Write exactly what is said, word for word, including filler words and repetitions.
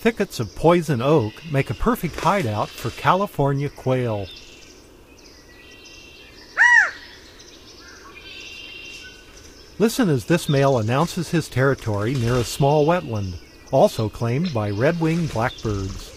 Thickets of poison oak make a perfect hideout for California quail. Listen as this male announces his territory near a small wetland, also claimed by red-winged blackbirds.